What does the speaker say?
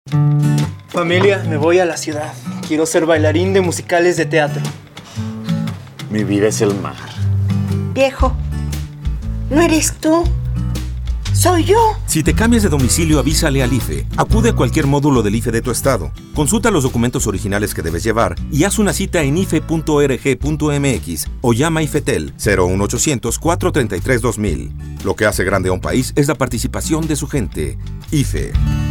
Familia, me voy a la ciudad. Quiero ser bailarín de musicales de teatro. Mi vida es el mar. Viejo, ¿no eres tú? ¡Soy yo! Si te cambias de domicilio, avísale al IFE. Acude a cualquier módulo del IFE de tu estado. Consulta los documentos originales que debes llevar y haz una cita en ife.org.mx o llama a IFETEL 01800 433 2000. Lo que hace grande a un país es la participación de su gente. IFE.